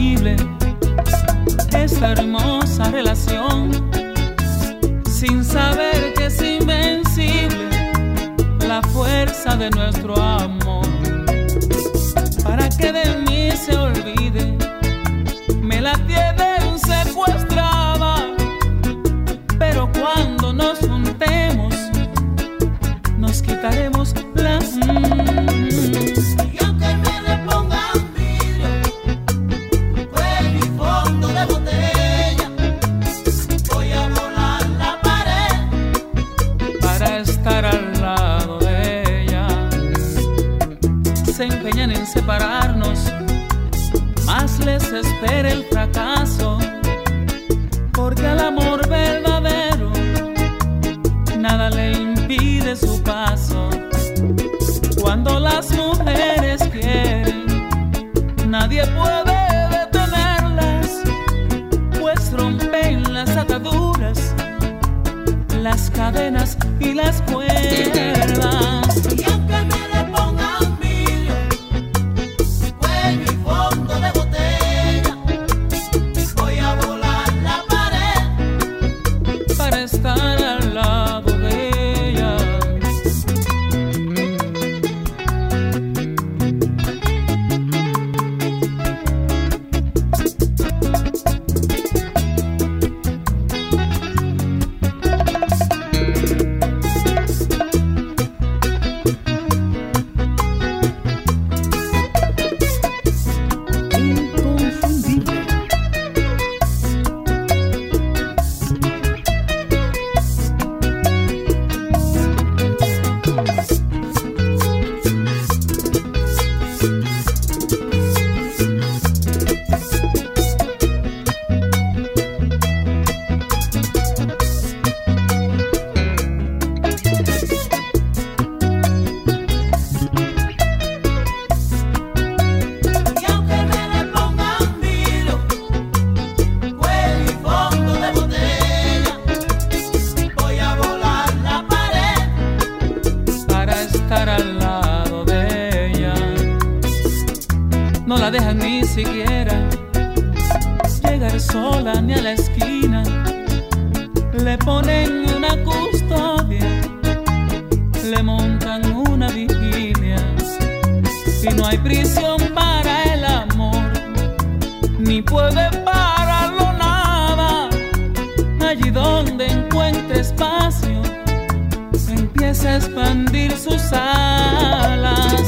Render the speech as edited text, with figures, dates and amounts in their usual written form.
imposible esta hermosa relación, sin saber que es invencible la fuerza de nuestro amor. Para que de mí se olvide, me la tienen secuestrada, pero cuando nos juntemos nos quitaremos la y aunque me le pongan vidrio, cuello y fondo de botella, voy a volar la pared para estar al lado de ella. Se empeñan en separarnos, más les espera el fracaso, porque al amor verdadero nada le impide su paso. Cuando las mujeres quieren, nadie puede detenerlas, pues rompen las ataduras, las cadenas y las cuerdas. y aunque me le pongan vidrio, cuello y fondo de botella, voy a volar la pared Para estar al lado de ella. Inconfundible. y aunque me le pongan vidrio, cuello y fondo de botella, voy a volar la pared Para estar al lado de ella. No la dejan ni siquiera llegar sola ni a la esquina, le ponen una custodia, le montan una vigilia, y no hay prisión para el amor, ni puede pararlo nada. Allí donde encuentre espacio, empieza a expandir sus alas.